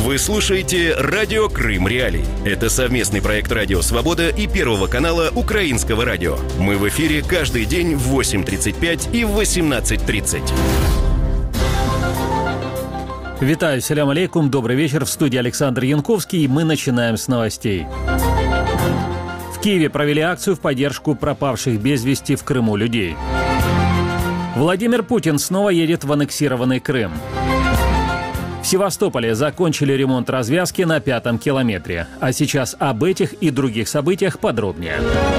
Вы слушаете «Радио Крым Реалии». Это совместный проект «Радио Свобода» и Первого канала Украинского радио. Мы в эфире каждый день в 8:35 и в 18:30. Витаю, салям алейкум, добрый вечер. В студии Александр Янковский, и мы начинаем с новостей. В Киеве провели акцию в поддержку пропавших без вести в Крыму людей. Владимир Путин снова едет в аннексированный Крым. В Севастополе закончили ремонт развязки на 5-м километре. А сейчас об этих и других событиях подробнее.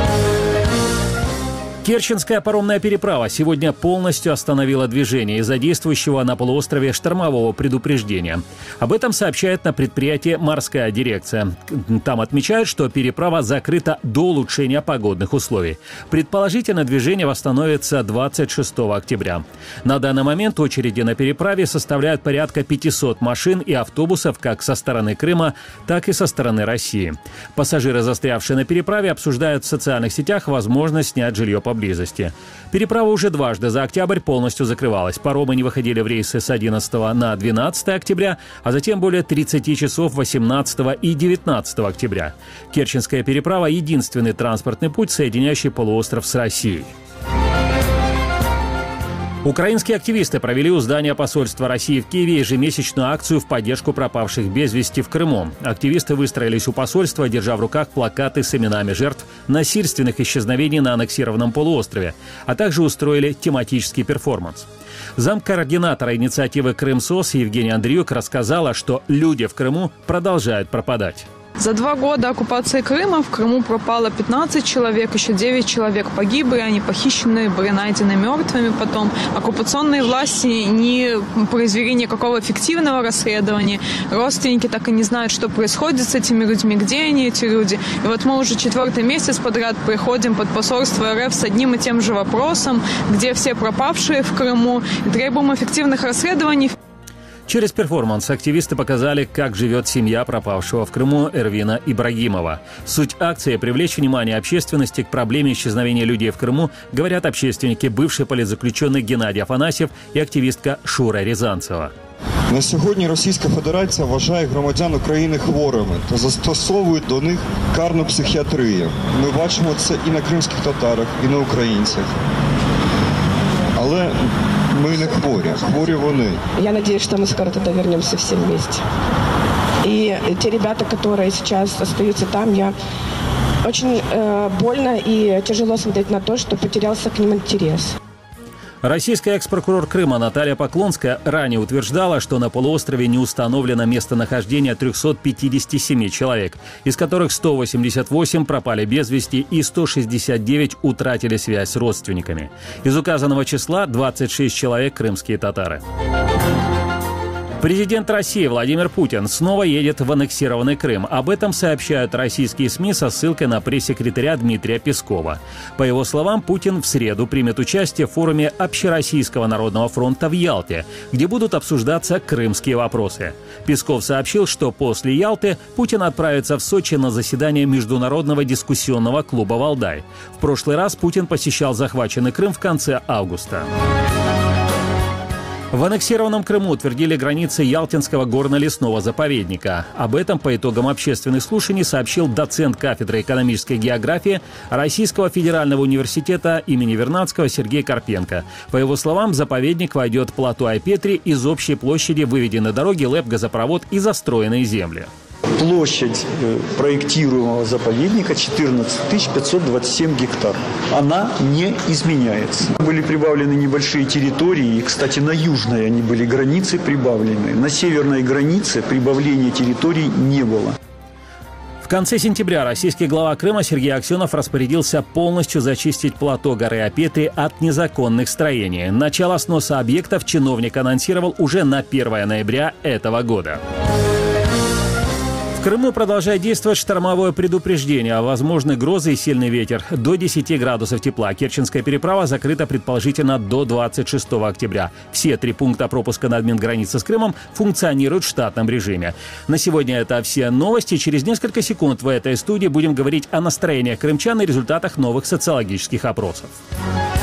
Керченская паромная переправа сегодня полностью остановила движение из-за действующего на полуострове штормового предупреждения. Об этом сообщает на предприятии «Морская дирекция». Там отмечают, что переправа закрыта до улучшения погодных условий. Предположительно, движение восстановится 26 октября. На данный момент очереди на переправе составляют порядка 500 машин и автобусов как со стороны Крыма, так и со стороны России. Пассажиры, застрявшие на переправе, обсуждают в социальных сетях возможность снять жилье поблизости. Переправа уже дважды за октябрь полностью закрывалась. Паромы не выходили в рейсы с 11 на 12 октября, а затем более 30 часов 18 и 19 октября. Керченская переправа – единственный транспортный путь, соединяющий полуостров с Россией. Украинские активисты провели у здания посольства России в Киеве ежемесячную акцию в поддержку пропавших без вести в Крыму. Активисты выстроились у посольства, держа в руках плакаты с именами жертв насильственных исчезновений на аннексированном полуострове, а также устроили тематический перформанс. Замкоординатора инициативы «Крым-СОС» Евгения Андриюк рассказала, что люди в Крыму продолжают пропадать. За 2 года оккупации Крыма в Крыму пропало 15 человек, еще 9 человек погибли, они похищены, были найдены мертвыми потом. Оккупационные власти не произвели никакого эффективного расследования. Родственники так и не знают, что происходит с этими людьми, где они, эти люди. И вот мы уже 4-й месяц подряд приходим под посольство РФ с одним и тем же вопросом, где все пропавшие в Крыму, и требуем эффективных расследований. Через перформанс активисты показали, как живет семья пропавшего в Крыму Эрвина Ибрагимова. Суть акции – привлечь внимание общественности к проблеме исчезновения людей в Крыму, говорят общественники, бывший политзаключенный Геннадий Афанасьев и активістка Шура Рязанцева. На сьогодні Російська Федерація вважає громадян України хворими та застосовує до них карну психіатрію. Ми бачимо це і на кримських татарах, і на українцях. Але мы не хворі вони. Я надеюсь, что мы скоро туда вернемся все вместе. И те ребята, которые сейчас остаются там, я очень больно и тяжело смотреть на то, что потерялся к ним интерес. Российская экс-прокурор Крыма Наталья Поклонская ранее утверждала, что на полуострове не установлено местонахождение 357 человек, из которых 188 пропали без вести и 169 утратили связь с родственниками. Из указанного числа 26 человек – крымские татары. Президент России Владимир Путин снова едет в аннексированный Крым. Об этом сообщают российские СМИ со ссылкой на пресс-секретаря Дмитрия Пескова. По его словам, Путин в среду примет участие в форуме Общероссийского народного фронта в Ялте, где будут обсуждаться крымские вопросы. Песков сообщил, что после Ялты Путин отправится в Сочи на заседание Международного дискуссионного клуба «Валдай». В прошлый раз Путин посещал захваченный Крым в конце августа. В аннексированном Крыму утвердили границы Ялтинского горно-лесного заповедника. Об этом по итогам общественных слушаний сообщил доцент кафедры экономической географии Российского федерального университета имени Вернадского Сергей Карпенко. По его словам, в заповедник войдет плато Айпетри, из общей площади выведены дороги, ЛЭП, газопровод и застроенные земли. Площадь проектируемого заповедника 14 527 гектар. Она не изменяется. Были прибавлены небольшие территории, и, кстати, на южной они были границы прибавлены. На северной границе прибавления территорий не было. В конце сентября российский глава Крыма Сергей Аксенов распорядился полностью зачистить плато горы Айпетри от незаконных строений. Начало сноса объектов чиновник анонсировал уже на 1 ноября этого года. В Крыму продолжает действовать штормовое предупреждение о возможной грозе и сильный ветер. До 10 градусов тепла. Керченская переправа закрыта предположительно до 26 октября. Все 3 пункта пропуска на админгранице с Крымом функционируют в штатном режиме. На сегодня это все новости. Через несколько секунд в этой студии будем говорить о настроениях крымчан и результатах новых социологических опросов.